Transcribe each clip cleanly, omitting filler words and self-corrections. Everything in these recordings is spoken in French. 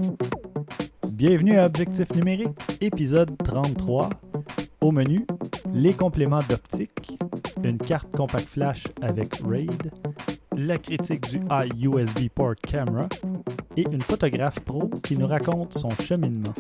Bienvenue à Objectif numérique, épisode 33. Au menu, les compléments d'optique, une carte compact flash avec RAID, la critique du iUSB Port Camera et une photographe pro qui nous raconte son cheminement.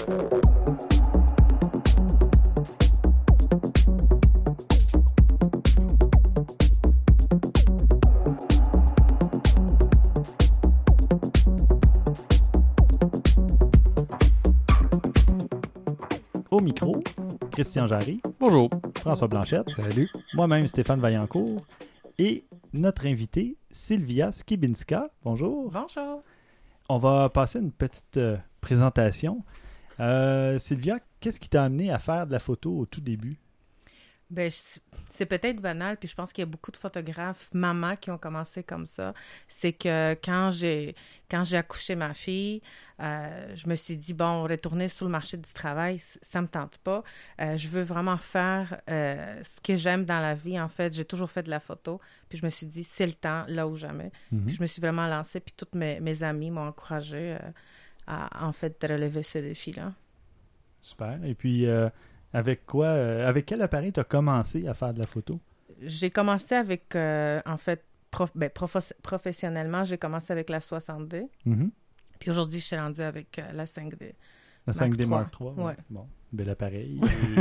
Au micro, Christian Jarry. Bonjour. François Blanchette. Salut. Moi-même, Stéphane Vaillancourt. Et notre invitée, Sylvia Skibinska. Bonjour. Bonjour. On va passer une petite présentation. Sylvia, qu'est-ce qui t'a amené à faire de la photo au tout début? Ben, c'est peut-être banal, puis je pense qu'il y a beaucoup de photographes mamans qui ont commencé comme ça. C'est que quand j'ai accouché ma fille, je me suis dit, bon, retourner sur le marché du travail, ça me tente pas. Je veux vraiment faire ce que j'aime dans la vie. En fait, j'ai toujours fait de la photo, puis je me suis dit, c'est le temps, là ou jamais. Puis je me suis vraiment lancée, puis toutes mes amies m'ont encouragée à, en fait, de relever ce défi-là. Super. Et puis, avec quel appareil tu as commencé à faire de la photo? J'ai commencé avec, en fait, professionnellement, j'ai commencé avec la 60D. Mm-hmm. Puis aujourd'hui, je suis rendue avec la 5D. La 5D Mark III. Ouais. Bon, bel appareil.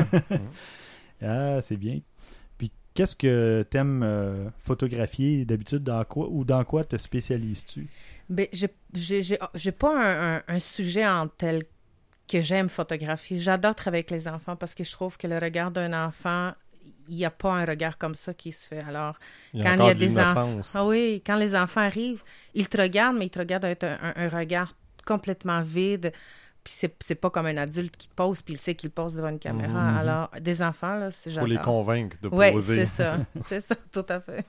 Ah, c'est bien. Puis, qu'est-ce que tu aimes photographier d'habitude? Dans quoi te spécialises-tu? Ben, j'ai pas un sujet en tel que j'aime photographier. J'adore travailler avec les enfants parce que je trouve que le regard d'un enfant, il n'y a pas un regard comme ça qui se fait. Alors, quand il y a des enfants... Ah oui, quand les enfants arrivent, ils te regardent, mais ils te regardent avec un regard complètement vide. Puis c'est pas comme un adulte qui te pose, puis il sait qu'il pose devant une caméra. Mm-hmm. Alors, des enfants, là, c'est j'adore. Il faut les convaincre de poser. poser. Oui, c'est ça. C'est ça, tout à fait.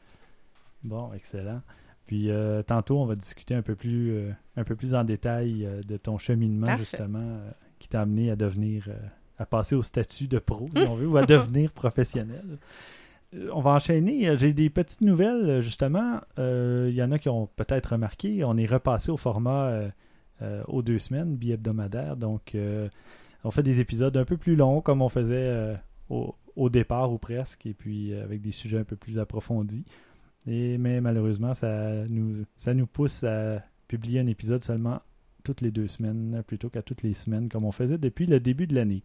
Bon, excellent. Puis tantôt, on va discuter un peu plus en détail de ton cheminement, Parfait. justement, qui t'a amené à devenir, à passer au statut de pro, si on veut, ou à devenir professionnel. On va enchaîner. J'ai des petites nouvelles, justement. Il y en a qui ont peut-être remarqué. On est repassé au format aux 2 semaines, bi-hebdomadaire. Donc, on fait des épisodes un peu plus longs, comme on faisait au départ, ou presque, et puis avec des sujets un peu plus approfondis. Mais malheureusement, ça nous pousse à publier un épisode seulement toutes les 2 semaines, plutôt qu'à toutes les semaines, comme on faisait depuis le début de l'année.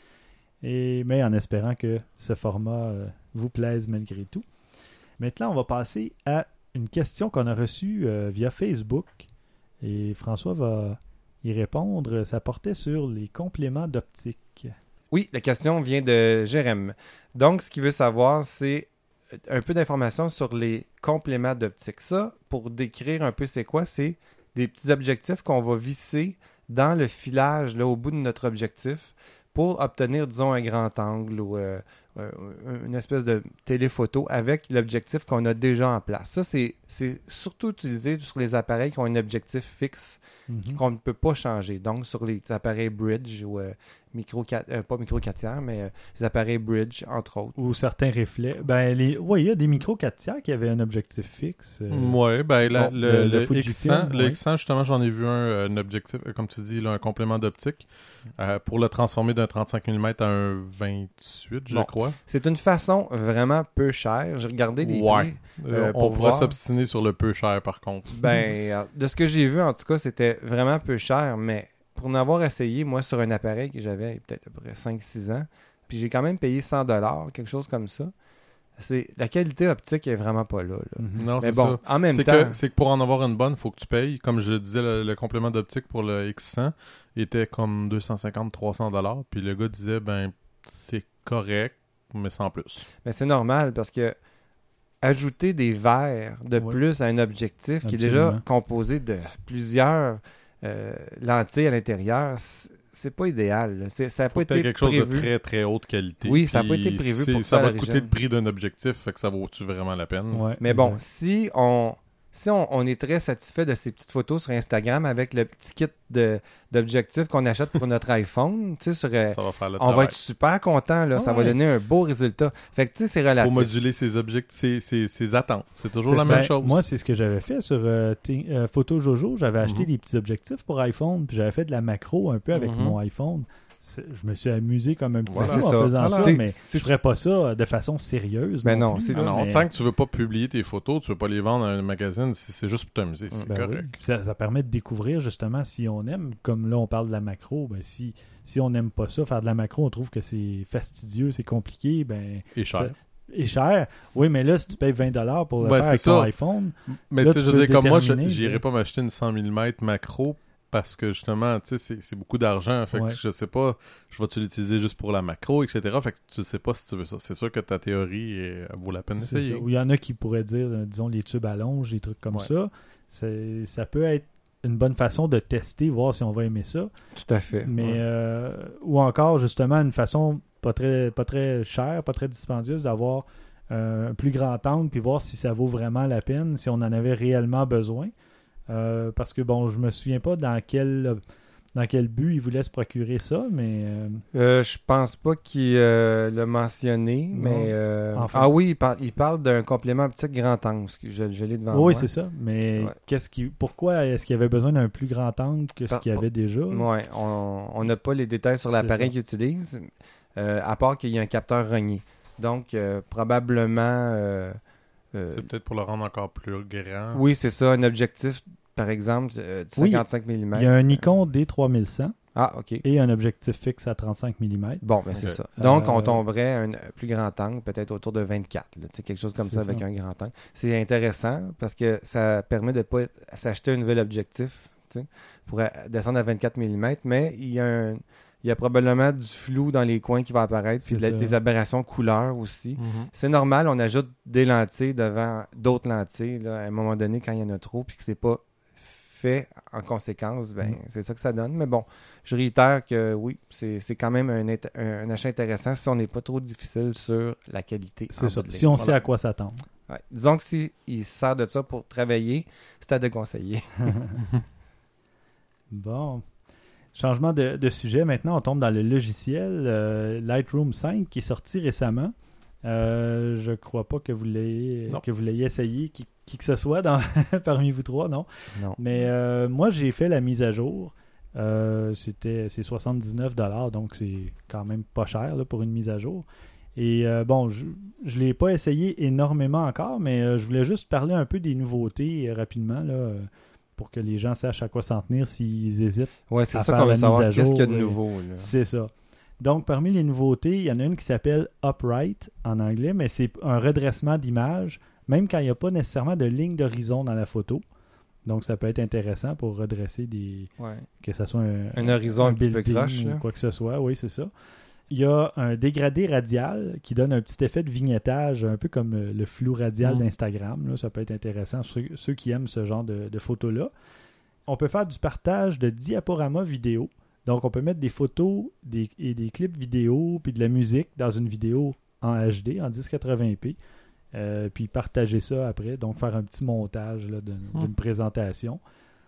Mais en espérant que ce format vous plaise malgré tout. Maintenant, on va passer à une question qu'on a reçue via Facebook. Et François va y répondre. Ça portait sur les compléments d'optique. Oui, la question vient de Jérém. Donc, ce qu'il veut savoir, c'est un peu d'informations sur les compléments d'optique. Ça, pour décrire un peu c'est quoi, c'est des petits objectifs qu'on va visser dans le filage, là, au bout de notre objectif, pour obtenir, disons, un grand angle ou une espèce de téléphoto avec l'objectif qu'on a déjà en place. Ça, c'est surtout utilisé sur les appareils qui ont un objectif fixe qu'on ne peut pas changer. Donc, sur les appareils bridge ou pas micro 4 tiers, mais les appareils bridge, entre autres. Ou certains reflets. Oui, il y a des micro 4 tiers qui avaient un objectif fixe. Oui, le Fujifilm, X100, le X100, justement, j'en ai vu un objectif, comme tu dis, là, un complément d'optique pour le transformer d'un 35 mm à un 28, je crois. C'est une façon vraiment peu chère. J'ai regardé des prix. On pourrait s'obstiner sur le peu cher, par contre. De ce que j'ai vu, en tout cas, c'était vraiment peu cher, mais pour en avoir essayé, moi, sur un appareil que j'avais peut-être à peu près 5-6 ans, puis j'ai quand même payé 100$, quelque chose comme ça. La qualité optique est vraiment pas là. Non, mais c'est bon, ça. En même temps... C'est que pour en avoir une bonne, il faut que tu payes. Comme je disais, le complément d'optique pour le X100 était comme 250-300$. Puis le gars disait, c'est correct, mais sans plus. Mais c'est normal parce que ajouter des verres de plus à un objectif qui est déjà composé de plusieurs lentilles à l'intérieur, c'est pas idéal. Ça n'a pas été quelque chose prévu. De très très haute qualité. Oui, ça n'a pas été prévu pour ça. Ça va te coûter le prix d'un objectif, fait que ça vaut-tu vraiment la peine? Ouais, mais bon, si on si on est très satisfait de ces petites photos sur Instagram avec le petit kit d'objectifs qu'on achète pour notre iPhone, tu sais, Ça va faire le on travail. va être super content, là. Ça va Ouais. donner un beau résultat. Fait que, tu sais, c'est Faut relatif. moduler ses objectifs, ses attentes. C'est toujours la C'est même ça. chose. Moi, c'est ce que j'avais fait sur Photo Jojo. J'avais acheté Mhm. des petits objectifs pour iPhone, puis j'avais fait de la macro un peu avec Mhm. mon iPhone. Je me suis amusé comme un petit Voilà. fou C'est en ça. faisant Voilà. ça, C'est- mais c'est- je ferais pas ça de façon sérieuse. Ben non, plus, c'est- là, Ah non, mais- tant que tu veux pas publier tes photos, tu veux pas les vendre à un magazine, c'est juste pour t'amuser. C'est Ben oui. correct. Puis ça permet de découvrir justement si on aime. Comme là, on parle de la macro, ben si on n'aime pas ça, faire de la macro, on trouve que c'est fastidieux, c'est compliqué, ben Et cher. et cher. Oui, mais là, si tu payes 20$ pour le Ben, faire avec c'est ton ça. iPhone, Mais Là, tu sais, tu je veux peux dire, comme moi, déterminer, j'irais tu sais. pas m'acheter une 100 mm macro parce que justement, tu sais, c'est beaucoup d'argent. Fait Ouais. que je sais pas, je vais-tu l'utiliser juste pour la macro, etc. Fait que tu sais pas si tu veux ça. C'est sûr que ta théorie vaut la peine c'est d'essayer. ça. Ou il y en a qui pourraient dire, disons, les tubes à longe, des trucs comme Ouais. ça. Ça peut être une bonne façon de tester, voir si on va aimer ça. Tout à fait. Mais Ouais. ou encore, justement, une façon pas très chère, pas très dispendieuse d'avoir un plus grand angle, puis voir si ça vaut vraiment la peine, si on en avait réellement besoin. Parce que, bon, je me souviens pas dans quel but il voulait se procurer ça, mais Je pense pas qu'il l'a mentionné, Non. mais... Enfin. Ah oui, il parle d'un complément optique grand angle. Je l'ai devant moi. oui, c'est ça. Mais Ouais. pourquoi est-ce qu'il avait besoin d'un plus grand angle que ce Par- qu'il y avait déjà? Ouais, on n'a pas les détails sur C'est l'appareil ça. qu'il utilise, à part qu'il y a un capteur rogné. Donc, probablement... C'est peut-être pour le rendre encore plus grand. oui, c'est ça, un objectif, par exemple, de Oui, 55 mm. Il y a un Nikon D3100 Ah, OK. et un objectif fixe à 35 mm. Bon, ben c'est Ok. ça. Donc, on Euh, tomberait à un plus grand angle, peut-être autour de 24. Là, tu sais, quelque chose comme C'est ça avec ça. un grand angle. C'est intéressant parce que ça permet de ne pas s'acheter un nouvel objectif, tu sais, pour descendre à 24 mm, mais il y a probablement du flou dans les coins qui va apparaître, puis C'est ça. des aberrations couleurs aussi. Mhm. C'est normal, on ajoute des lentilles devant d'autres lentilles là, à un moment donné quand il y en a trop, puis que c'est pas fait en conséquence, ben c'est ça que ça donne. Mais bon, je réitère que oui, c'est quand même un achat intéressant si on n'est pas trop difficile sur la qualité. C'est en ça. bout de Si ligne. on sait à quoi s'attendre. Ouais. Disons que s'il se sert de ça pour travailler, c'est à déconseiller. Bon. Changement de sujet. Maintenant, on tombe dans le logiciel Lightroom 5 qui est sorti récemment. Je crois pas que vous l'ayez Non. essayé, qui que ce soit parmi vous trois, non? Non. Mais moi, j'ai fait la mise à jour. C'est 79$, donc c'est quand même pas cher là, pour une mise à jour. Et bon, je ne l'ai pas essayé énormément encore, mais je voulais juste parler un peu des nouveautés rapidement là, pour que les gens sachent à quoi s'en tenir s'ils hésitent. Ouais, c'est À ça faire qu'on veut la savoir. mise à Qu'est-ce qu'il y a de jour, nouveau? Là? C'est ça. Donc, parmi les nouveautés, il y en a une qui s'appelle Upright en anglais, mais c'est un redressement d'image, même quand il n'y a pas nécessairement de ligne d'horizon dans la photo. Donc, ça peut être intéressant pour redresser Ouais. que ce soit Un horizon un petit peu building croche, ou là. quoi que ce soit. Oui, c'est ça. Il y a un dégradé radial qui donne un petit effet de vignettage, un peu comme le flou radial d'Instagram. Là, ça peut être intéressant, ceux qui aiment ce genre de photos-là. On peut faire du partage de diaporamas vidéo. Donc, on peut mettre des photos et des clips vidéo puis de la musique dans une vidéo en HD, en 1080p. Puis partager ça après. Donc, faire un petit montage là, d'une présentation.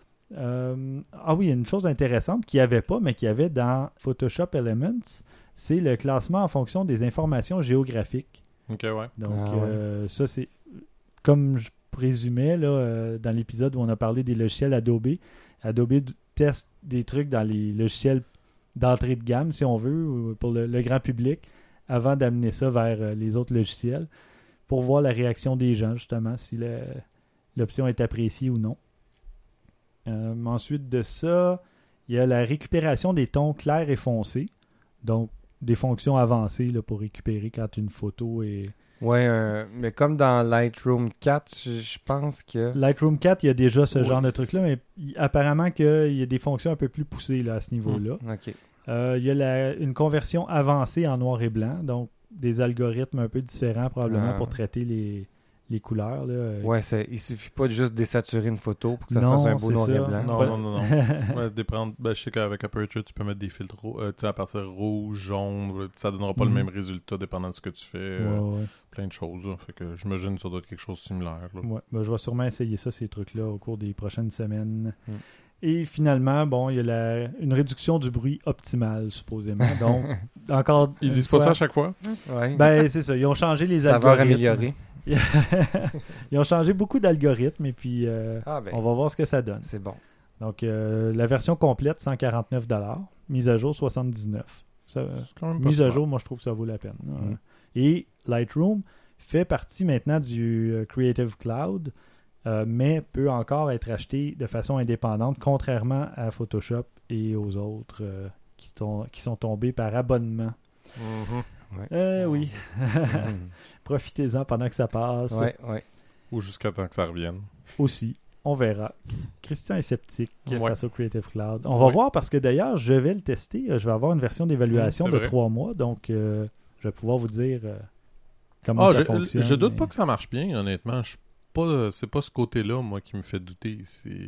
Ah oui, il y a une chose intéressante qu'il n'y avait pas, mais qu'il y avait dans Photoshop Elements, c'est le classement en fonction des informations géographiques. Ok, ouais. Donc, Ah ouais. ça, c'est comme je présumais là, dans l'épisode où on a parlé des logiciels Adobe. Adobe teste des trucs dans les logiciels d'entrée de gamme, si on veut, ou pour le grand public, avant d'amener ça vers les autres logiciels, pour voir la réaction des gens, justement, si l'option est appréciée ou non. Ensuite de ça, il y a la récupération des tons clairs et foncés. Donc, des fonctions avancées là, pour récupérer quand une photo est... Ouais, mais comme dans Lightroom 4, je pense que... Lightroom 4, il y a déjà ce Oui, genre de c'est truc-là, mais apparemment qu'il y a des fonctions un peu plus poussées là, à ce niveau-là. OK. Il y a une conversion avancée en noir et blanc, donc des algorithmes un peu différents probablement Ah. pour traiter les couleurs. Là. Ouais, il suffit pas de juste désaturer une photo pour que ça Non, fasse un beau c'est noir et ça. blanc. Non, Ouais. non. Ouais, je sais qu'avec Aperture, tu peux mettre des filtres tu sais, à partir rouge, jaune, ça donnera pas le Mhm. même résultat dépendant de ce que tu fais. Ouais. Plein de choses. Là. Fait que j'imagine que ça doit être quelque chose de similaire. Là. Ouais. Ben, je vais sûrement essayer ça, ces trucs-là, au cours des prochaines semaines. Mm. Et finalement, bon, il y a une réduction du bruit optimale, supposément. Donc, encore. Ils une disent pas fois- ça à chaque fois? Ouais. Ben, c'est ça. Ils ont changé les Ça va algorithmes. améliorer. Ils ont changé beaucoup d'algorithmes et puis Ah ben, on va voir ce que ça donne. c'est bon. Donc, la version complète, 149$. Mise à jour, 79$. Ça, C'est quand même pas mise à super. jour, moi, je trouve que ça vaut la peine. Mm. Et Lightroom fait partie maintenant du Creative Cloud, mais peut encore être acheté de façon indépendante, contrairement à Photoshop et aux autres qui sont tombés par abonnement. Mhm. Oui, profitez-en pendant que ça passe. Ouais. Ou jusqu'à temps que ça revienne. Aussi, on verra. Christian est sceptique Ouais. face au Creative Cloud. On va Ouais. voir parce que d'ailleurs, je vais le tester. Je vais avoir une version d'évaluation C'est de vrai. 3 mois, donc je vais pouvoir vous dire comment ça fonctionne. Je doute mais- pas que ça marche bien, honnêtement. C'est pas ce côté-là, moi, qui me fait douter.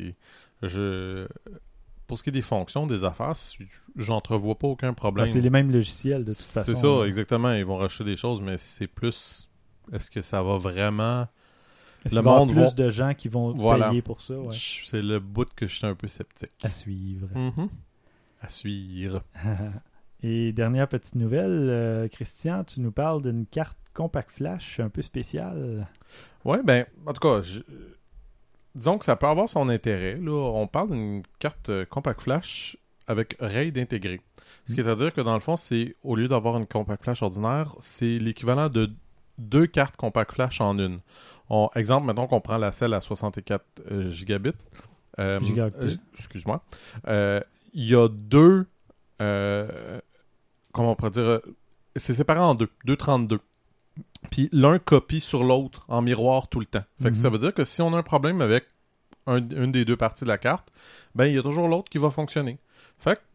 Pour ce qui est des fonctions, des affaires, j'entrevois pas aucun problème. Ben, c'est les mêmes logiciels de toute façon. C'est ça, exactement. Ils vont racheter des choses, mais c'est plus... Est-ce que ça va vraiment... Est-ce le qu'il va y avoir monde plus va- de gens qui vont Voilà. payer pour ça. Ouais. C'est le bout que je suis un peu sceptique. À suivre. Mhm. À suivre. Et dernière petite nouvelle, Christian, tu nous parles d'une carte Compact Flash un peu spéciale. Ouais, ben, en tout cas, disons que ça peut avoir son intérêt. Là. On parle d'une carte Compact Flash avec RAID intégré. Ce qui est à dire que dans le fond, c'est au lieu d'avoir une Compact Flash ordinaire, c'est l'équivalent de 2 cartes Compact Flash en une. Exemple, mettons qu'on prend celle à 64 gigabits. Gigaoctets. Excuse-moi. Il y a deux... comment on pourrait dire... c'est séparé en deux 32. Puis l'un copie sur l'autre en miroir tout le temps. Fait que Mhm. ça veut dire que si on a un problème avec une des deux parties de la carte, ben il y a toujours l'autre qui va fonctionner. Fait que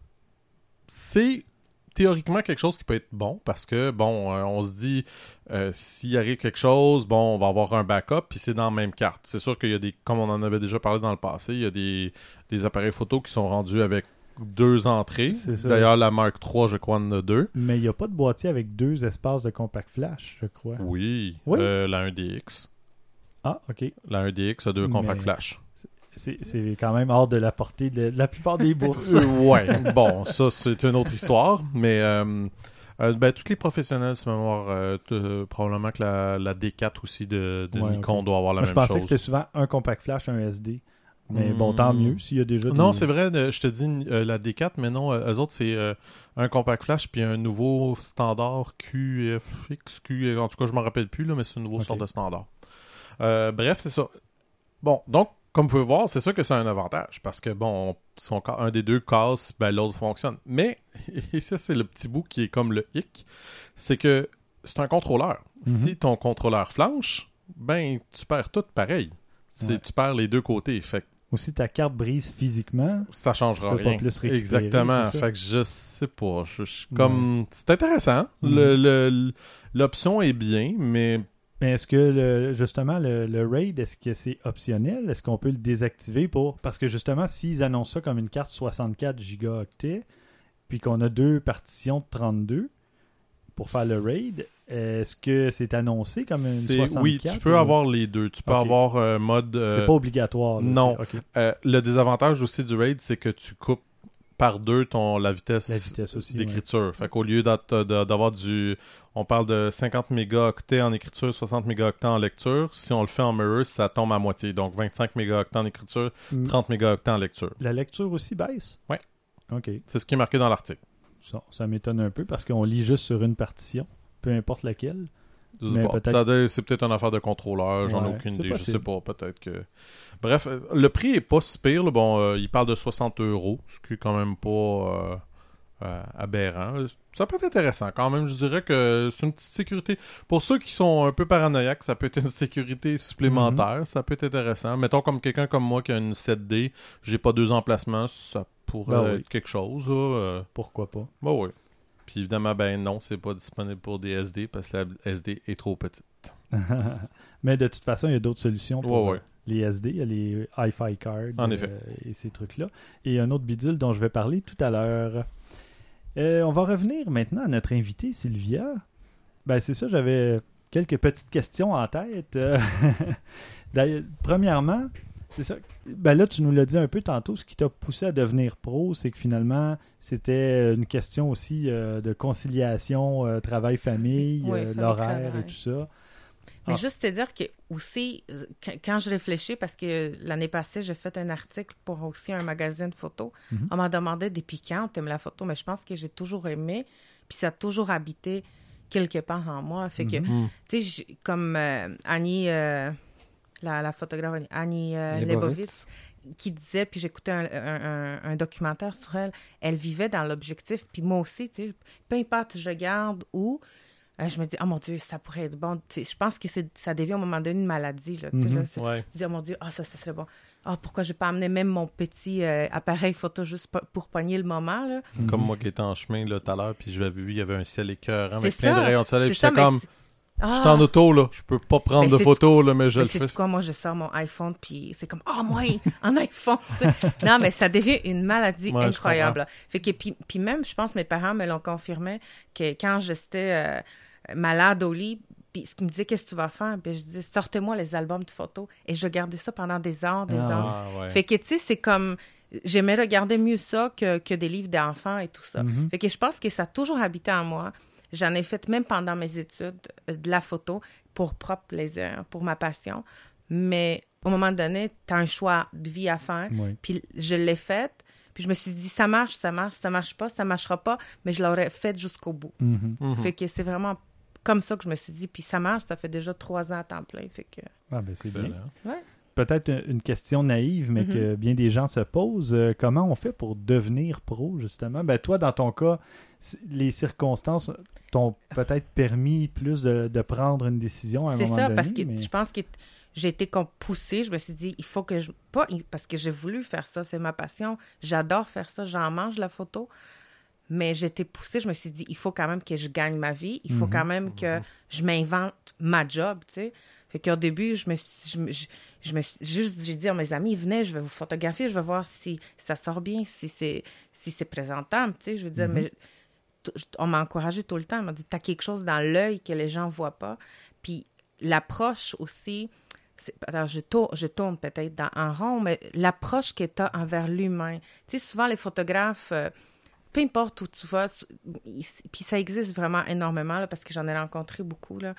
c'est théoriquement quelque chose qui peut être bon parce que, bon, on se dit s'il arrive quelque chose, bon, on va avoir un backup puis c'est dans la même carte. C'est sûr qu'il y a des, comme on en avait déjà parlé dans le passé, il y a des appareils photo qui sont rendus avec 2 entrées. C'est ça. D'ailleurs, la Mark III, je crois, en a 2. Mais il n'y a pas de boîtier avec 2 espaces de Compact Flash, je crois. Oui. Oui. La 1DX. Ah, ok. La 1DX a 2 compact Mais- flash. C'est quand même hors de la portée de la plupart des bourses. Ouais, bon, ça c'est une autre histoire, mais ben, tous les professionnels, c'est probablement que la D4 aussi de Ouais, Nikon ok. doit avoir la Moi, je même pensais que chose. c'était souvent un Compact Flash, un SD. Mais bon, tant mieux s'il y a déjà Non, des... c'est vrai, je te dis la D4, mais non, eux autres, c'est un compact flash puis un nouveau standard QFX, en tout cas, je m'en rappelle plus, là, mais c'est une nouvelle Ok. sorte de standard. Bref, c'est ça. Bon, donc, comme vous pouvez voir, c'est sûr que c'est un avantage, parce que, bon, si un des deux casse, ben l'autre fonctionne. Mais, et ça, c'est le petit bout qui est comme le hic, c'est que c'est un contrôleur. Mhm. Si ton contrôleur flanche, ben, tu perds tout pareil. Ouais. Tu perds les deux côtés. Fait que Aussi, ta carte brise physiquement. ça changera Tu peux pas rien. plus récupérer, Exactement. c'est ça? Fait que je sais pas. Je suis comme... C'est intéressant. L'option est bien, mais Mais est-ce que, justement, le RAID, est-ce que c'est optionnel? Est-ce qu'on peut le désactiver pour... Parce que, justement, s'ils annoncent ça comme une carte 64 gigaoctets, puis qu'on a 2 partitions de 32 pour faire le RAID, est-ce que c'est annoncé comme une 64? oui, tu peux ou- avoir les deux. Tu peux Ok. avoir un mode... C'est pas obligatoire. Là, non. c'est- ok. le désavantage aussi du RAID, c'est que tu coupes par 2 la vitesse, La vitesse aussi, d'écriture. Fait qu'au lieu d'avoir du... On parle de 50 mégaoctets en écriture, 60 mégaoctets en lecture. Si on le fait en mirror, ça tombe à moitié. Donc 25 mégaoctets en écriture, Mm. 30 mégaoctets en lecture. La lecture aussi baisse? Ouais. OK. C'est ce qui est marqué dans l'article. Ça m'étonne un peu parce qu'on lit juste sur une partition, peu importe laquelle. Je sais Mais pas. peut-être- C'est peut-être une affaire de contrôleur, j'en ai Ouais, aucune c'est idée, je possible. sais pas, peut-être que... Bref, le prix est pas si pire, là. Bon, il parle de 60 €, ce qui est quand même pas aberrant. Ça peut être intéressant quand même, je dirais que c'est une petite sécurité. Pour ceux qui sont un peu paranoïaques, ça peut être une sécurité supplémentaire, ça peut être intéressant. Mettons comme quelqu'un comme moi qui a une 7D, j'ai pas 2 emplacements, ça pourrait Ben oui. être quelque chose, là. Pourquoi pas? Bah oui. Puis évidemment, ben non, c'est pas disponible pour des SD parce que la SD est trop petite. Mais de toute façon, il y a d'autres solutions pour Ouais. les SD, il y a les Hi-Fi cards En effet. et ces trucs-là. Et un autre bidule dont je vais parler tout à l'heure. On va revenir maintenant à notre invitée, Sylvia. Ben, c'est ça, j'avais quelques petites questions en tête. D'ailleurs, premièrement, c'est ça. Ben là, tu nous l'as dit un peu tantôt, ce qui t'a poussé à devenir pro, c'est que finalement, c'était une question aussi de conciliation, travail-famille, Oui, l'horaire famille-travail. et tout ça. Mais Ah. juste te dire que aussi, quand je réfléchis, parce que l'année passée, j'ai fait un article pour aussi un magazine photo, Mhm. on m'a demandé depuis quand t'aimes la photo, mais je pense que j'ai toujours aimé, puis ça a toujours habité quelque part en moi. Fait que, Mhm. tu sais, comme Annie, la photographe Annie Leibovitz. Leibovitz, qui disait, puis j'écoutais un documentaire sur elle, elle vivait dans l'objectif, puis moi aussi, tu sais, peu importe je garde où, je me dis, oh mon Dieu, ça pourrait être bon. Tu sais, je pense que ça devient à un moment donné une maladie. Là, tu sais, là, Ouais. je dis, oh mon Dieu, ça serait bon. Pourquoi je n'ai pas amené même mon petit appareil photo juste pour pogner le moment, là? Comme moi qui étais en chemin là tout à l'heure, puis je l'avais vu, il y avait un ciel écœurant C'est avec plein de ça, rayons de soleil, c'est puis ça, j'étais mais comme... c'est- Je suis en auto, là. Je peux pas prendre Mais de c'est- photos, là, mais je Mais le fais. c'est quoi, moi, je sors mon iPhone, puis c'est comme, moi, un iPhone. tu sais. Non, mais ça devient une maladie Ouais, je incroyable. Là. Fait que, puis même, je pense que mes parents me l'ont confirmé, que quand j'étais malade au lit, puis ils me disaient, qu'est-ce que tu vas faire? Puis je disais, sortez-moi les albums de photos. Et je gardais ça pendant des heures, des heures. Ah, ouais. Fait que, tu sais, c'est comme... J'aimais regarder mieux ça que des livres d'enfants et tout ça. Mhm. Fait que je pense que ça a toujours habité en moi. J'en ai fait même pendant mes études de la photo pour propre plaisir, pour ma passion. Mais au moment donné, tu as un choix de vie à faire. Oui. Puis je l'ai fait. Puis je me suis dit, ça marche pas, ça marchera pas, mais je l'aurais fait jusqu'au bout. Mhm. Mhm. Fait que c'est vraiment comme ça que je me suis dit. Puis ça marche, ça fait déjà 3 ans à temps plein. Fait que... Ah, ben c'est bien. Excellent. Peut-être une question naïve, mais que bien des gens se posent. Comment on fait pour devenir pro, justement? Ben, toi, dans ton cas, les circonstances t'ont peut-être permis plus de prendre une décision à un C'est moment ça, donné. parce que mais... je pense que j'ai été comme poussée. Je me suis dit, il faut que je... Pas parce que j'ai voulu faire ça, c'est ma passion. J'adore faire ça, j'en mange la photo. Mais j'ai été poussée, je me suis dit, il faut quand même que je gagne ma vie. Il faut quand même que je m'invente ma job, tu sais. Fait qu'au début, j'ai dit à mes amis, venez, je vais vous photographier, je vais voir si ça sort bien, si c'est présentable, tu sais. Je veux dire, mais on m'a encouragé tout le temps. On m'a dit, t'as quelque chose dans l'œil que les gens ne voient pas. Puis l'approche aussi, alors je tourne peut-être en rond, mais l'approche que tu as envers l'humain. Tu sais, souvent les photographes, peu importe où tu vas, puis ça existe vraiment énormément, là, parce que j'en ai rencontré beaucoup, là.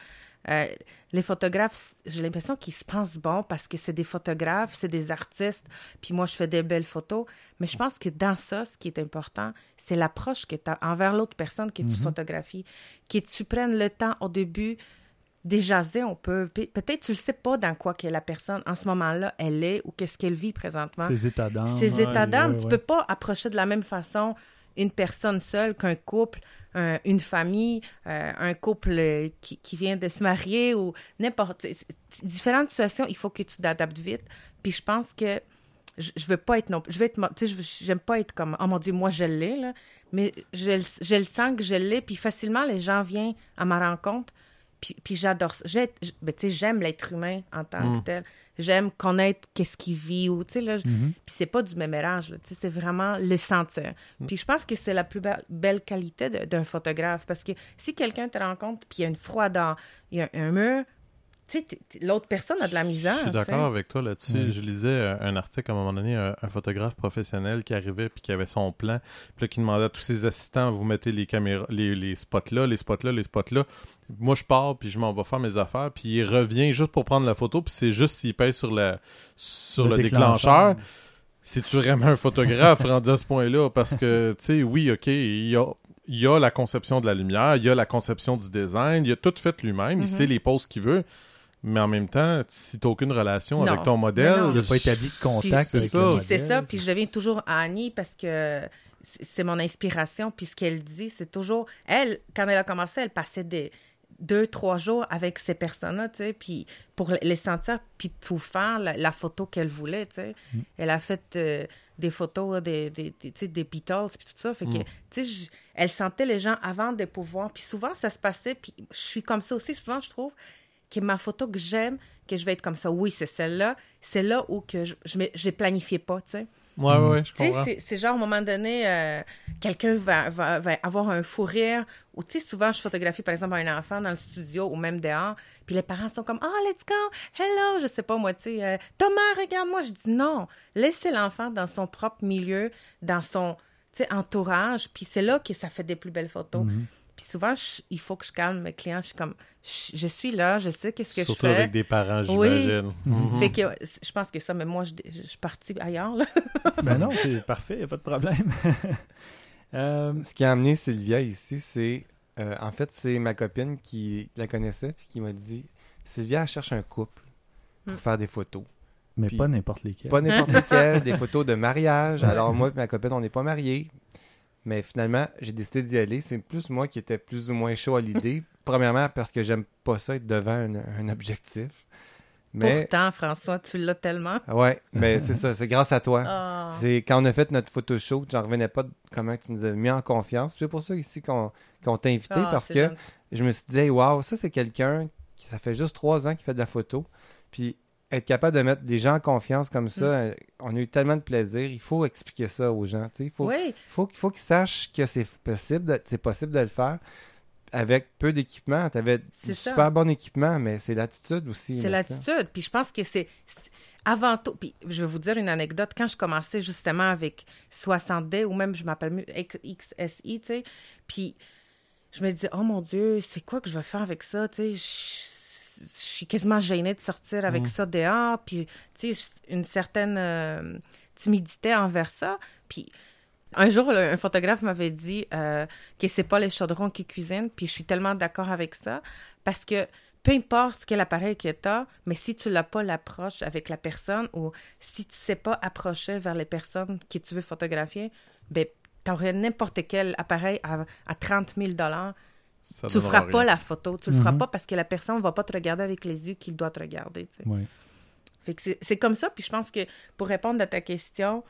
Les photographes, j'ai l'impression qu'ils se pensent bons parce que c'est des photographes, c'est des artistes, puis moi, je fais des belles photos. Mais je pense que dans ça, ce qui est important, c'est l'approche que tu as envers l'autre personne que tu photographies, que tu prennes le temps au début de jaser. Peut-être tu ne sais pas dans quoi que la personne, en ce moment-là, elle est ou qu'est-ce qu'elle vit présentement. Ses états d'âme. Ses états d'âme. Tu ouais. peux pas approcher de la même façon une personne seule qu'un couple, une famille, un couple qui vient de se marier ou n'importe... Différentes situations, il faut que tu t'adaptes vite. Puis je pense que je veux pas être non... j'aime pas être comme, oh mon Dieu, moi je l'ai, là. Mais je le sens que je l'ai, puis facilement les gens viennent à ma rencontre, puis j'adore ça. J'aime l'être humain en tant que tel. J'aime connaître qu'est-ce qu'il vit, ou, tu sais, là, puis c'est pas du mémérage, là, tu sais, c'est vraiment le sentir. Puis je pense que c'est la plus belle qualité d'un photographe, parce que si quelqu'un te rencontre, puis il y a une froideur, il y a un mur, tu sais, l'autre personne a de la misère. Je suis d'accord tu sais. avec toi là-dessus. Oui. Je lisais un article à un moment donné, un photographe professionnel qui arrivait puis qui avait son plan, puis là, qui demandait à tous ses assistants, vous mettez les caméras, les spots là, les spots là, les spots là. Moi, je pars, puis je m'en vais faire mes affaires, puis il revient juste pour prendre la photo, puis c'est juste s'il pèse sur le déclencheur. C'est-tu vraiment un photographe rendu à ce point-là? Parce que, tu sais, oui, OK, il y a la conception de la lumière, il y a la conception du design, il a tout fait lui-même, il sait les poses qu'il veut, mais en même temps, si tu n'as aucune relation Non. avec ton modèle... Mais non. Il n'a pas établi de contact Puis avec c'est le ça. Puis modèle. c'est ça, puis je reviens toujours à Annie parce que c'est mon inspiration, puis ce qu'elle dit, c'est toujours... Elle, quand elle a commencé, elle passait 2-3 jours avec ces personnes-là, tu sais, puis pour les sentir, puis pour faire la photo qu'elle voulait, tu sais. Elle a fait des photos des Beatles, puis tout ça, fait que, tu sais, elle sentait les gens avant de pouvoir, puis souvent, ça se passait, puis je suis comme ça aussi, souvent, je trouve, que ma photo que j'aime, que je vais être comme ça. Oui, c'est celle-là. C'est là où que je planifiais pas, tu sais. Ouais, je Tu sais, comprends. c'est genre, à un moment donné, quelqu'un va avoir un fou rire. Ou, tu sais, souvent, je photographie, par exemple, un enfant dans le studio ou même dehors. Puis les parents sont comme, « Oh, let's go! Hello! » Je sais pas, moi, tu sais, « Thomas, regarde-moi! » Je dis, non, laissez l'enfant dans son propre milieu, dans son, tu sais, entourage. Puis c'est là que ça fait des plus belles photos. Puis souvent, il faut que je calme mes clients. Je suis comme, je suis là, je sais qu'est-ce que Surtout je fais. avec des parents, Oui. j'imagine. Fait que je pense que ça, mais moi, je suis partie ailleurs, là. Ben non, c'est parfait, il n'y a pas de problème. Ce qui a amené Sylvia ici, c'est... en fait, c'est ma copine qui la connaissait puis qui m'a dit « Sylvia, elle cherche un couple pour faire des photos. Mais Puis- pas n'importe lesquels. Pas n'importe lesquelles, des photos de mariage. Alors moi et ma copine, on n'est pas mariés. Mais finalement, j'ai décidé d'y aller. C'est plus moi qui étais plus ou moins chaud à l'idée. Premièrement, parce que j'aime pas ça être devant un objectif. Mais Pourtant, François, tu l'as tellement. ouais, mais c'est ça, c'est grâce à toi. Ah. C'est quand on a fait notre photo shoot, j'en revenais pas de comment tu nous as mis en confiance. C'est pour ça ici qu'on t'a invité, Ah, parce c'est que gentil. je me suis dit, hey, wow, ça c'est quelqu'un qui ça fait juste 3 ans qu'il fait de la photo. Puis être capable de mettre des gens en confiance comme ça, on a eu tellement de plaisir. Il faut expliquer ça aux gens. Tu sais. Oui, Faut qu'ils sachent que c'est possible de le faire avec peu d'équipement. Tu avais C'est du ça. super bon équipement, mais c'est l'attitude aussi. c'est là, tu sais. l'attitude. Puis je pense que c'est avant tout. Puis je vais vous dire une anecdote. Quand je commençais justement avec 60D ou même je m'appelle mieux XSI, tu sais, puis je me dis, oh mon Dieu, c'est quoi que je vais faire avec ça, tu sais, je suis quasiment gênée de sortir avec ça dehors, puis tu sais, une certaine timidité envers ça. Puis un jour, un photographe m'avait dit que c'est pas les chaudrons qui cuisinent, puis je suis tellement d'accord avec ça, parce que peu importe quel appareil que tu as, mais si tu n'as pas l'approche avec la personne ou si tu ne sais pas approcher vers les personnes que tu veux photographier, ben, tu aurais n'importe quel appareil à 30 000 Ça tu ne donnera feras pas rien. la photo. Tu ne le feras Mhm. pas parce que la personne ne va pas te regarder avec les yeux qu'il doit te regarder. Tu sais. Ouais. Fait que c'est comme ça. Puis je pense que pour répondre à ta question,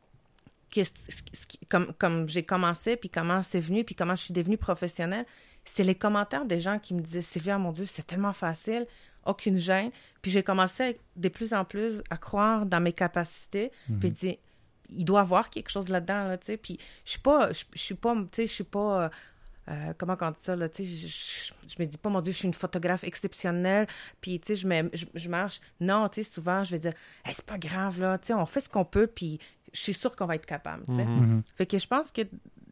comme j'ai commencé, puis comment c'est venu, puis comment je suis devenue professionnelle, c'est les commentaires des gens qui me disaient « Sylvia, mon Dieu, c'est tellement facile, aucune gêne. » Puis j'ai commencé de plus en plus à croire dans mes capacités, puis dire « Il doit y avoir quelque chose là-dedans, là, tu sais. » Puis je suis pas, tu sais, je suis pas... comment on dit ça, là, tu sais, je me dis pas, mon Dieu, je suis une photographe exceptionnelle, puis, tu sais, je marche. Non, tu sais, souvent, je vais dire, hey, c'est pas grave, là, tu sais, on fait ce qu'on peut, puis je suis sûre qu'on va être capable, tu sais. Mhm. Fait que je pense que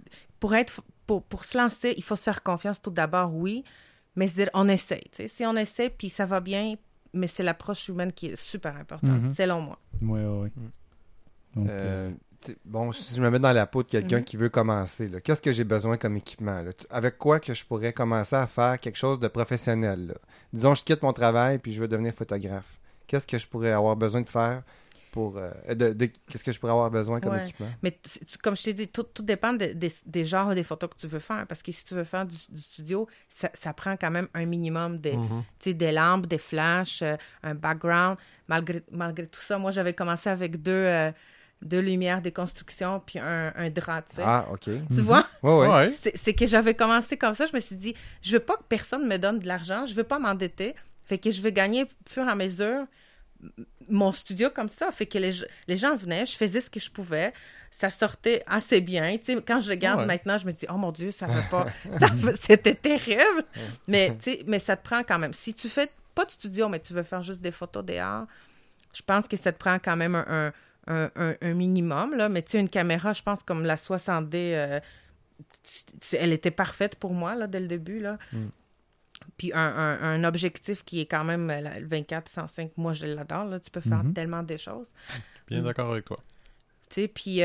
pour se lancer, il faut se faire confiance tout d'abord, oui, mais se dire, on essaie, tu sais. Si on essaie, puis ça va bien, mais c'est l'approche humaine qui est super importante, Mhm. selon moi. Oui. Donc, Bon, si je me mets dans la peau de quelqu'un qui veut commencer, là, qu'est-ce que j'ai besoin comme équipement? Là? Avec quoi que je pourrais commencer à faire quelque chose de professionnel? Là? Disons, je quitte mon travail puis je veux devenir photographe. Qu'est-ce que je pourrais avoir besoin de faire pour... qu'est-ce que je pourrais avoir besoin comme Ouais. équipement? Mais comme je t'ai dit, tout dépend des genres des photos que tu veux faire. Parce que si tu veux faire du studio, ça prend quand même un minimum tu sais, des lampes, des flashs, un background. Malgré tout ça, moi, j'avais commencé avec deux lumières de construction puis un drap, tu sais. Ah, OK. Tu vois? Ouais. Ouais. C'est que j'avais commencé comme ça. Je me suis dit, je veux pas que personne me donne de l'argent. Je veux pas m'endetter. Fait que je vais gagner au fur et à mesure mon studio comme ça. Fait que les gens venaient, je faisais ce que je pouvais. Ça sortait assez bien. Tu sais, quand je regarde Ouais. maintenant, je me dis, oh mon Dieu, ça va pas. C'était terrible. Mais, tu sais, mais ça te prend quand même. Si tu fais pas de studio, mais tu veux faire juste des photos dehors, je pense que ça te prend quand même un minimum, là. Mais tu sais, une caméra, je pense, comme la 60D, elle était parfaite pour moi, là, dès le début, là. Puis un objectif qui est quand même le 24-105, moi, je l'adore, là. Tu peux faire tellement de choses. Bien d'accord avec toi. Tu sais, puis...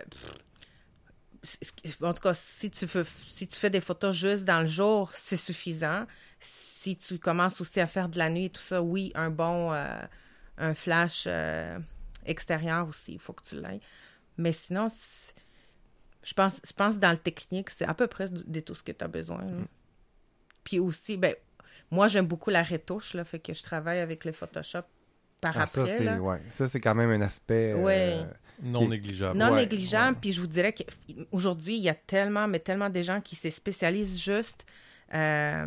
en tout cas, si tu fais des photos juste dans le jour, c'est suffisant. Si tu commences aussi à faire de la nuit et tout ça, oui, un flash extérieur aussi, il faut que tu l'aies. Mais sinon, je pense dans le technique, c'est à peu près de tout ce que tu as besoin. Là. Puis aussi, ben moi, j'aime beaucoup la retouche, là, fait que je travaille avec le Photoshop par Ah, ça, après. c'est, Là. ouais. Ça, c'est quand même un aspect... Ouais. Non Qui- négligeable. Non Ouais, négligeable, ouais. puis je vous dirais qu'aujourd'hui, il y a tellement, mais tellement des gens qui se spécialisent juste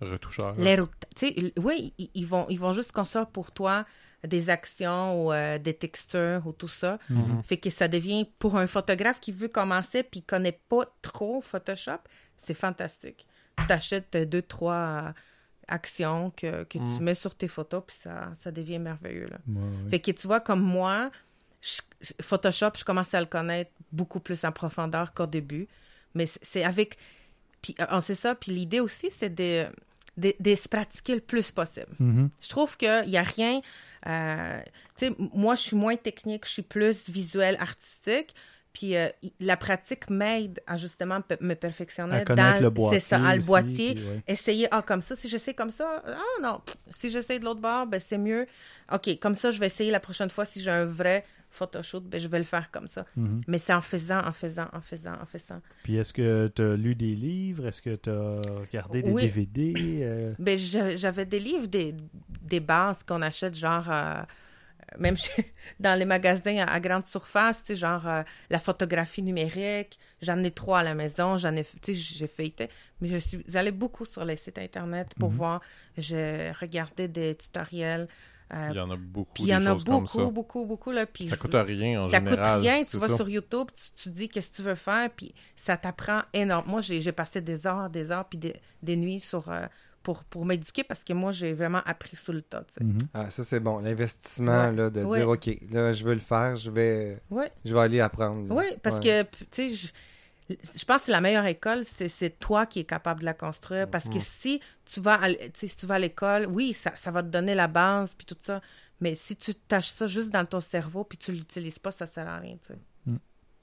Retoucheur. Tu sais, oui, ils vont juste construire pour toi des actions ou des textures ou tout ça. Mhm. Fait que ça devient, pour un photographe qui veut commencer puis qui connaît pas trop Photoshop, c'est fantastique. Tu t'achètes 2-3 actions que tu mets sur tes photos puis ça devient merveilleux. Là. Ouais. Fait que tu vois, comme moi, Photoshop, je commence à le connaître beaucoup plus en profondeur qu'au début. Mais c'est avec... Puis on sait ça. Puis l'idée aussi, c'est de se pratiquer le plus possible. Mhm. Je trouve qu'il n'y a rien... tu sais, moi, je suis moins technique, je suis plus visuelle, artistique. Puis la pratique m'aide à justement me perfectionner À connaître le boîtier. C'est ça, le aussi, boîtier. puis ouais. Essayer, comme ça, si j'essaie comme ça, non. Si j'essaie de l'autre bord, ben c'est mieux. OK, comme ça, je vais essayer la prochaine fois. Si j'ai un vrai photoshoot, ben je vais le faire comme ça. Mhm. Mais c'est en faisant. Puis est-ce que tu as lu des livres? Est-ce que tu as regardé des Oui. DVD? Ben, j'avais des livres, des bases qu'on achète, genre... même dans les magasins à grande surface, tu sais, genre la photographie numérique, j'en ai 3 à la maison, tu sais, j'ai feuilleté, mais je suis allée beaucoup sur les sites Internet pour voir, je regardais des tutoriels. Il y en a beaucoup, Puis il y en a comme ça. beaucoup, là. Puis Ça coûte rien, en ça général. coûte rien, tu c'est vas ça. sur YouTube, tu dis qu'est-ce que tu veux faire, puis ça t'apprend énormément. Moi, j'ai passé des heures, puis des nuits pour m'éduquer parce que moi, j'ai vraiment appris sous le tas, tu sais. Mhm. Ah, ça, c'est bon. L'investissement, Ouais. là, de Ouais. dire, OK, là, je veux le faire, je vais aller apprendre. là. Oui, parce Ouais. que, tu sais, je pense que la meilleure école, c'est toi qui es capable de la construire. Parce que si tu vas à l'école, oui, ça va te donner la base, puis tout ça. Mais si tu tâches ça juste dans ton cerveau, puis tu l'utilises pas, ça sert à rien, tu sais. Mm.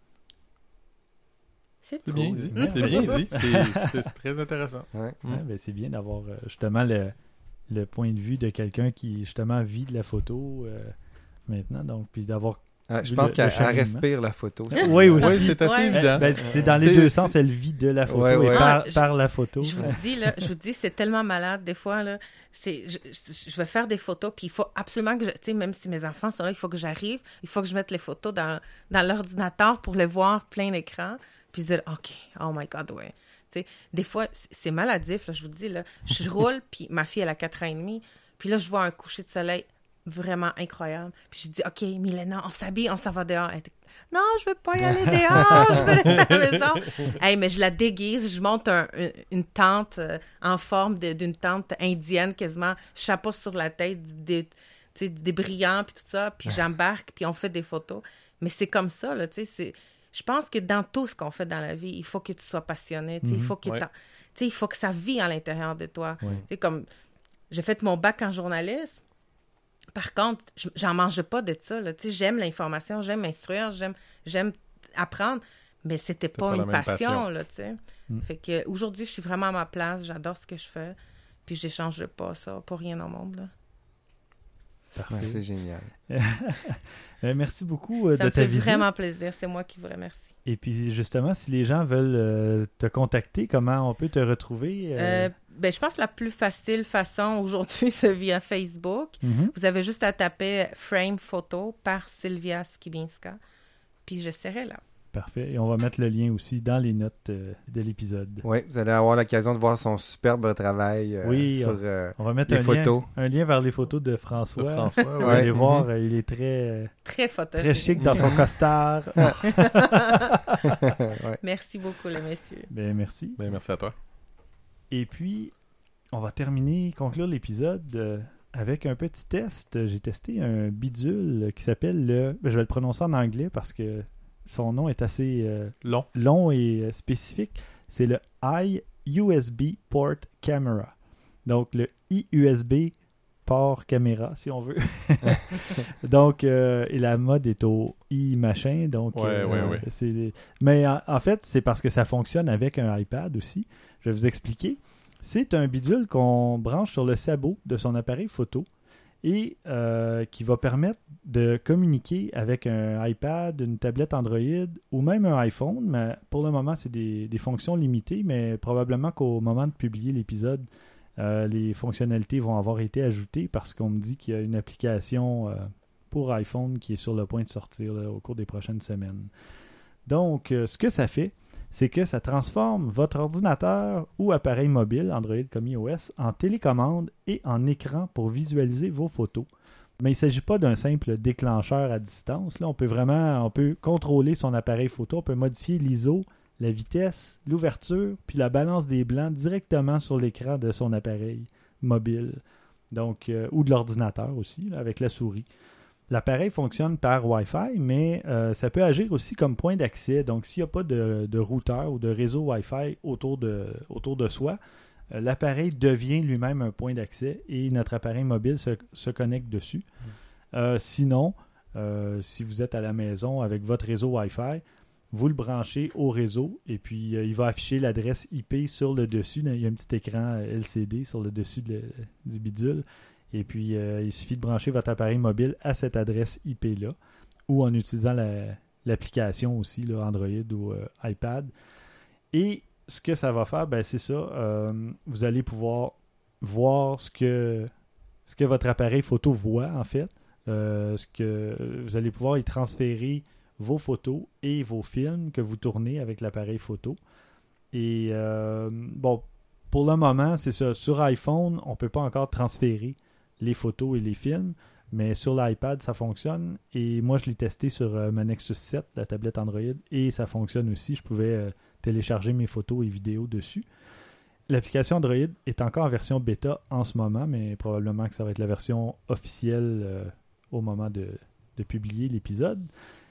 C'est C'est cool. bien dit. Merci. C'est bien dit. C'est très intéressant. Ouais. Mm. Ouais, ben, c'est bien d'avoir justement le point de vue de quelqu'un qui justement vit de la photo maintenant. Donc, puis d'avoir... Ah, je Vu pense le qu'elle cheminement. respire la photo. Oui, aussi. Oui, c'est assez Ouais. évident. Ben, c'est dans les C'est- deux sens, elle vit de la photo Ouais, ouais. et Ah, par la photo. Je vous dis, c'est tellement malade, des fois, là. Je vais faire des photos, puis il faut absolument que tu sais, même si mes enfants sont là, il faut que j'arrive, il faut que je mette les photos dans l'ordinateur pour les voir plein d'écran, puis dire, OK, oh my God, ouais. Tu sais, des fois, c'est maladif, là, je vous dis, là. Je roule, puis ma fille, elle a 4 ans et demi, puis là, je vois un coucher de soleil vraiment incroyable. Puis je dis, OK, Milena, on s'habille, on s'en va dehors. Elle dit, non, je veux pas y aller dehors, je veux rester à la maison. Hey, mais je la déguise, je monte une tente en forme d'une tente indienne quasiment, chapeau sur la tête, des brillants, puis tout ça, puis j'embarque, puis on fait des photos. Mais c'est comme ça, là, tu sais, je pense que dans tout ce qu'on fait dans la vie, il faut que tu sois passionné, tu sais, il faut que Ouais. tu sais, il faut que ça vit à l'intérieur de toi. Ouais. Tu sais, comme, j'ai fait mon bac en journalisme. Par contre, j'en mangeais pas de ça. Là. Tu sais, j'aime l'information, j'aime m'instruire, j'aime apprendre, mais c'était pas pas la une même passion. passion. Là, tu sais. Mm. Fait que aujourd'hui, je suis vraiment à ma place, j'adore ce que je fais, puis j'échange pas ça pour rien au monde. Là. Parfait. Ouais, c'est génial. Merci beaucoup Ça de me ta fait visite. vraiment plaisir, c'est moi qui vous remercie. Et puis justement, si les gens veulent te contacter, comment on peut te retrouver? Ben, je pense que la plus facile façon aujourd'hui, c'est via Facebook. Mhm. Vous avez juste à taper Frame Photo par Sylvia Skibinska, puis je serai là. Parfait. Et on va mettre le lien aussi dans les notes de l'épisode. Oui, vous allez avoir l'occasion de voir son superbe travail Oui, sur On va mettre les photos. un lien vers les photos de François. De François, Vous ouais. allez Mhm. voir, il est très, Très photogénique. très chic dans son costard. Ouais. Merci beaucoup, les messieurs. Ben, merci. Ben, merci à toi. Et puis, on va conclure l'épisode avec un petit test. J'ai testé un bidule qui s'appelle je vais le prononcer en anglais parce que son nom est assez Long. long et spécifique. C'est le iUSB Port Camera. Donc, le iUSB port caméra, si on veut. Donc, et la mode est au i-machin. Donc, Ouais. Mais en fait, c'est parce que ça fonctionne avec un iPad aussi. Je vais vous expliquer. C'est un bidule qu'on branche sur le sabot de son appareil photo et qui va permettre de communiquer avec un iPad, une tablette Android ou même un iPhone. Mais pour le moment, c'est des fonctions limitées, mais probablement qu'au moment de publier l'épisode, les fonctionnalités vont avoir été ajoutées parce qu'on me dit qu'il y a une application pour iPhone qui est sur le point de sortir là, au cours des prochaines semaines. Donc, ce que ça fait, c'est que ça transforme votre ordinateur ou appareil mobile, Android comme iOS, en télécommande et en écran pour visualiser vos photos. Mais il ne s'agit pas d'un simple déclencheur à distance. Là, on peut contrôler son appareil photo, on peut modifier l'ISO, la vitesse, l'ouverture, puis la balance des blancs directement sur l'écran de son appareil mobile. Donc, ou de l'ordinateur aussi, là, avec la souris. L'appareil fonctionne par Wi-Fi, mais ça peut agir aussi comme point d'accès. Donc, s'il n'y a pas de routeur ou de réseau Wi-Fi autour de soi, l'appareil devient lui-même un point d'accès et notre appareil mobile se connecte dessus. Sinon, si vous êtes à la maison avec votre réseau Wi-Fi, vous le branchez au réseau et puis il va afficher l'adresse IP sur le dessus. Il y a un petit écran LCD sur le dessus du bidule. Et puis, il suffit de brancher votre appareil mobile à cette adresse IP-là ou en utilisant l'application aussi, là, Android ou iPad. Et ce que ça va faire, ben, c'est ça. Vous allez pouvoir voir ce que votre appareil photo voit, en fait. Vous allez pouvoir y transférer vos photos et vos films que vous tournez avec l'appareil photo. Et bon, pour le moment, c'est ça. Sur iPhone, on ne peut pas encore transférer les photos et les films, mais sur l'iPad, ça fonctionne. Et moi, je l'ai testé sur ma Nexus 7, la tablette Android, et ça fonctionne aussi. Je pouvais télécharger mes photos et vidéos dessus. L'application Android est encore en version bêta en ce moment, mais probablement que ça va être la version officielle au moment de publier l'épisode.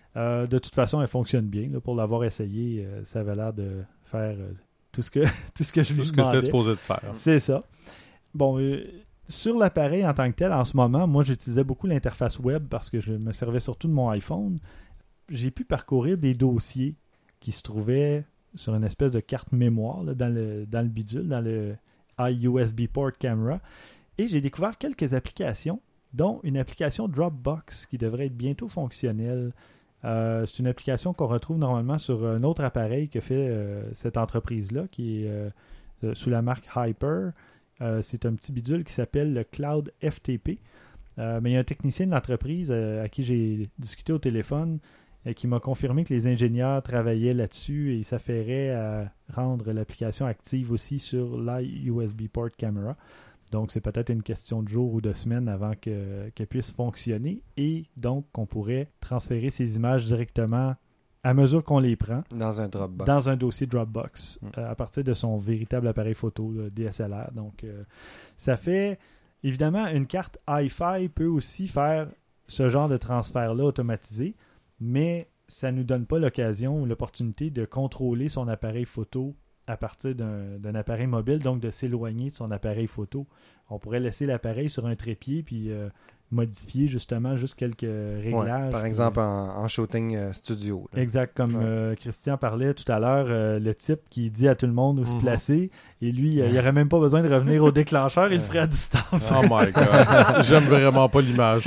De toute façon, elle fonctionne bien. Là, pour l'avoir essayé, ça avait l'air de faire tout ce que je lui demandais. Tout ce que c'était supposé de faire. C'est ça. Bon, sur l'appareil en tant que tel, en ce moment, moi, j'utilisais beaucoup l'interface web parce que je me servais surtout de mon iPhone. J'ai pu parcourir des dossiers qui se trouvaient sur une espèce de carte mémoire là, dans le bidule, dans le iUSB Port Camera. Et j'ai découvert quelques applications, dont une application Dropbox qui devrait être bientôt fonctionnelle. C'est une application qu'on retrouve normalement sur un autre appareil que fait cette entreprise-là, qui est sous la marque Hyper. C'est un petit bidule qui s'appelle le Cloud FTP. Mais il y a un technicien de l'entreprise à qui j'ai discuté au téléphone qui m'a confirmé que les ingénieurs travaillaient là-dessus et s'affairaient à rendre l'application active aussi sur l'iUSB Port Camera. Donc, c'est peut-être une question de jours ou de semaines avant qu'elle puisse fonctionner et donc qu'on pourrait transférer ces images directement à mesure qu'on les prend dans un Dropbox. Dans un dossier Dropbox à partir de son véritable appareil photo le DSLR. Donc, ça fait... Évidemment, une carte Hi-Fi peut aussi faire ce genre de transfert-là automatisé, mais ça ne nous donne pas l'occasion ou l'opportunité de contrôler son appareil photo à partir d'un appareil mobile, donc de s'éloigner de son appareil photo. On pourrait laisser l'appareil sur un trépied puis modifier justement juste quelques réglages. Ouais, par exemple en shooting studio. Là. Exact, comme Christian parlait tout à l'heure, le type qui dit à tout le monde où se placer, et lui, il n'aurait même pas besoin de revenir au déclencheur, il le ferait à distance. Oh my God, j'aime vraiment pas l'image.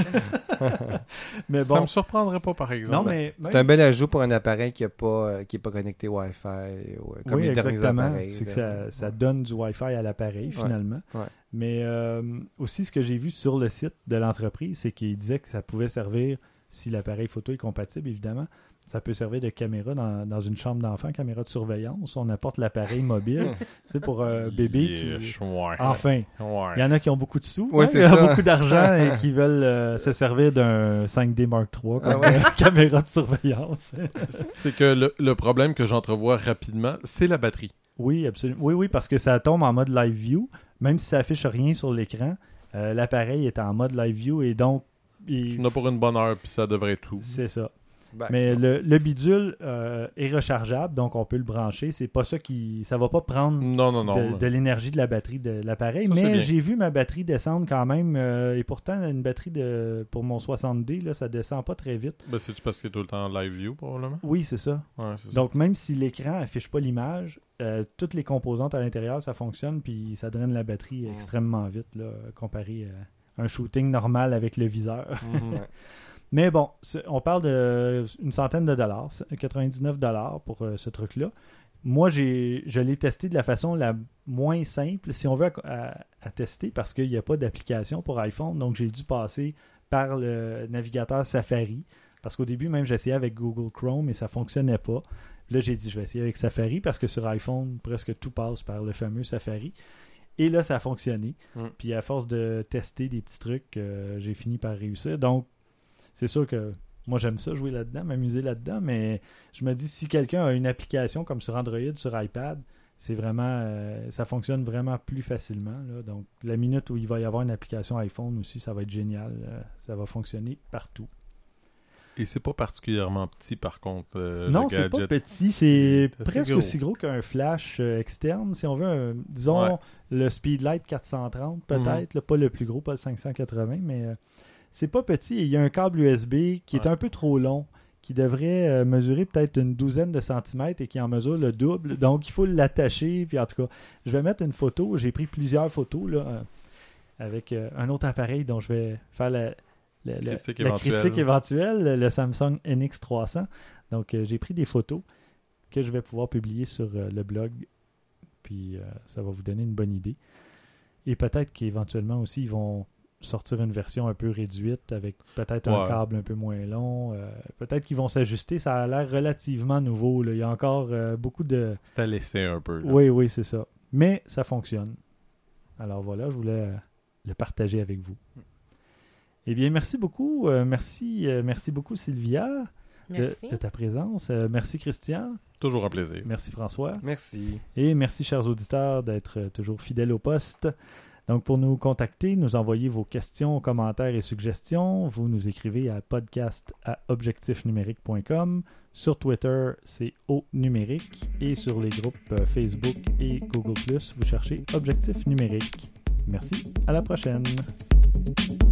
Mais ça bon, me surprendrait pas, par exemple. Non, mais c'est un bel ajout pour un appareil qui n'est pas connecté Wi-Fi. Comme oui, les derniers exactement. appareils. C'est que ça donne du Wi-Fi à l'appareil, finalement. Ouais. Mais aussi, ce que j'ai vu sur le site de l'entreprise, c'est qu'il disait que ça pouvait servir, si l'appareil photo est compatible, évidemment, ça peut servir de caméra dans une chambre d'enfant, caméra de surveillance. On apporte l'appareil mobile, tu sais, pour bébé qui... Enfin, il y en a qui ont beaucoup de sous, il y a beaucoup d'argent et qui veulent se servir d'un 5D Mark III comme caméra de surveillance. C'est que le problème que j'entrevois rapidement, c'est la batterie. Oui, absolument. Oui, parce que ça tombe en mode live view. Même si ça affiche rien sur l'écran, l'appareil est en mode live view et donc... Tu n'as pour une bonne heure, puis ça devrait être tout. C'est ça. Mais le bidule est rechargeable, donc on peut le brancher. C'est pas ça qui... Ça va pas prendre de l'énergie de la batterie de l'appareil. Ça, mais j'ai vu ma batterie descendre quand même. Et pourtant, une batterie pour mon 60D, là, ça descend pas très vite. Ben, c'est-tu parce qu'il est tout le temps en live view, probablement? Oui, c'est ça. Ouais, c'est donc, même si l'écran affiche pas l'image, toutes les composantes à l'intérieur, ça fonctionne, puis ça draine la batterie extrêmement vite, là, comparé à un shooting normal avec le viseur. Mais bon, on parle d'une centaine de dollars, 99 $ pour ce truc-là. Moi, je l'ai testé de la façon la moins simple, si on veut, à tester, parce qu'il n'y a pas d'application pour iPhone. Donc, j'ai dû passer par le navigateur Safari, parce qu'au début, même, j'essayais avec Google Chrome et ça ne fonctionnait pas. Là, j'ai dit, je vais essayer avec Safari parce que sur iPhone, presque tout passe par le fameux Safari. Et là, ça a fonctionné. Puis à force de tester des petits trucs, j'ai fini par réussir. Donc, c'est sûr que moi, j'aime ça, jouer là-dedans, m'amuser là-dedans, mais je me dis, si quelqu'un a une application comme sur Android, sur iPad, c'est vraiment, ça fonctionne vraiment plus facilement. Là. Donc, la minute où il va y avoir une application iPhone aussi, ça va être génial. Ça va fonctionner partout. Et c'est pas particulièrement petit, par contre, non, le c'est gadget. pas petit. C'est C'est presque gros. aussi gros qu'un flash externe. Si on veut, disons, le Speedlight 430 peut-être. Là, pas le plus gros, pas le 580, mais c'est pas petit. Il y a un câble USB qui est un peu trop long, qui devrait mesurer peut-être une douzaine de centimètres et qui en mesure le double. Donc, il faut l'attacher. Puis en tout cas, je vais mettre une photo. J'ai pris plusieurs photos là, avec un autre appareil dont je vais faire la critique éventuelle, le Samsung NX300. Donc, j'ai pris des photos que je vais pouvoir publier sur le blog. Puis, ça va vous donner une bonne idée. Et peut-être qu'éventuellement aussi, ils vont sortir une version un peu réduite avec peut-être un câble un peu moins long. Peut-être qu'ils vont s'ajuster. Ça a l'air relativement nouveau. Là. Il y a encore beaucoup de... C'est à laisser un peu. Là. Oui, c'est ça. Mais ça fonctionne. Alors voilà, je voulais le partager avec vous. Eh bien, merci beaucoup. Merci beaucoup, Sylvia, de ta présence. Merci, Christian. Toujours un plaisir. Merci, François. Merci. Et merci, chers auditeurs, d'être toujours fidèles au poste. Donc, pour nous contacter, nous envoyer vos questions, commentaires et suggestions, vous nous écrivez à podcast@objectifnumérique.com. Sur Twitter, c'est au numérique. Et sur les groupes Facebook et Google+, vous cherchez Objectif numérique. Merci. À la prochaine.